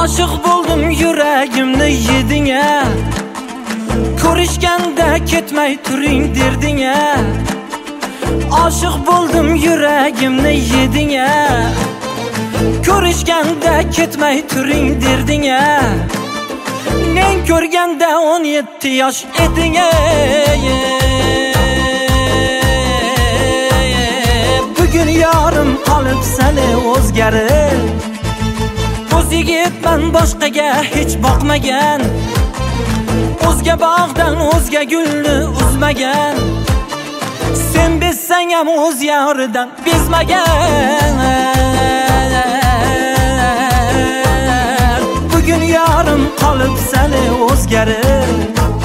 Aşık buldum yüreğimni yedinge. Ko'rishganda ketmay turing derdinge. Aşık buldum yüreğimni yedinge. Ko'rishganda ketmay turing derdinge. Men ko'rganda 17 yosh edinge. Bugun yorim qolib seni o'zgarib. O'z yigitman boshqaga hech boqmagan. O'zga bog'dan o'zga gulni uzmagan. Sen bezsang ham o'z yoridan bezmagan. Bugun yorim qolib seni o'zgarib.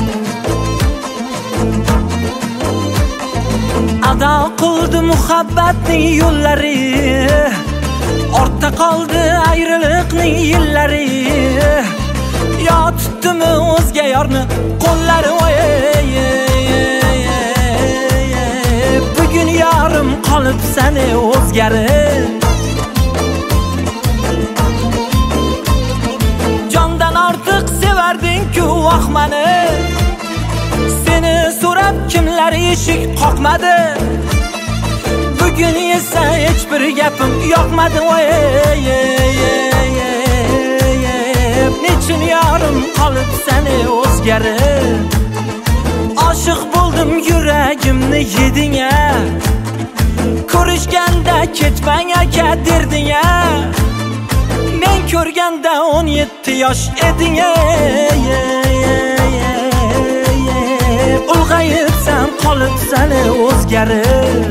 Ado qildi muhabbatning yo'llari. Ortda qoldi ayriliqning yillari. Yo tutdimi o'zga yorni qo'llari. Bugun yorim qolib seni o'zgarib. Jondan ortiq sevarding-ku vahmani. Seni so'rab kimlar eshik qoqmadi. Bugun esa hech bir gapim yoqmadi. Nechun yorim qolib seni o'zgarib. Aşık buldum yüreğimni yedinge. Ko'rishganda ketmang aka derdinge. Men ko'rganda 17 yosh edinge. Ulg'ayibsan qolib seni o'zgarib.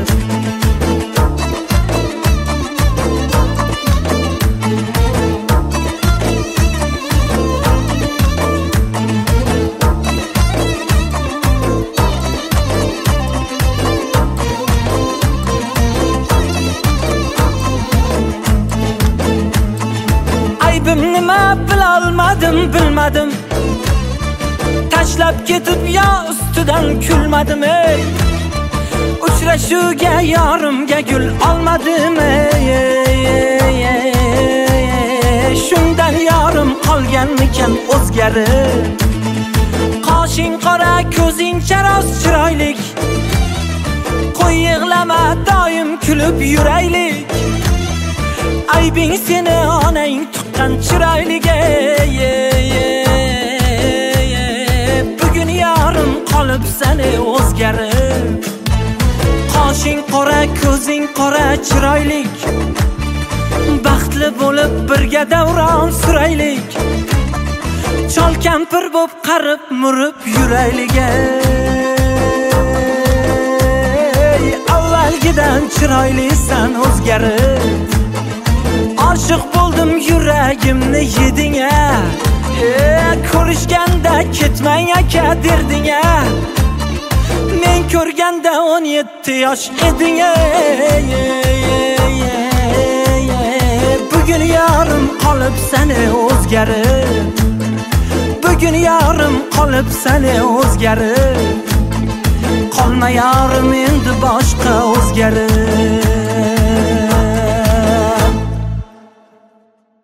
Nima bilolmadim bilmadim. Tashlab ketib yo ustidan kulmadim ey. Uchrashuvga yorimga gul olmadim ey. Shundan yorim qolganmikan o'zgarib. Qoshing qora ko'zing charos chiroylik. Qo'y yig'lama doim kulib yuraylik. Aybing seni onang tuqqan chiroyliga. Bugun yorim qolib seni o'zgarib. Qoshing qora ko'zing qora chiroylik. Baxtli bo'lib birga davron suraylik. Chol kampir bo'p qarib murib yuraylik. Avvalgidan chiroylisan o'zgarib. Aşık buldum yüreğimni yedinge. Ko'rishganda ketmang aka derdinge. Men ko'rganda 17 yosh edinge. Bugun yorim qolib seni o'zgarib. Bugun yorim qolib seni o'zgarib. Qolma yorim endi boshqa o'zgarib.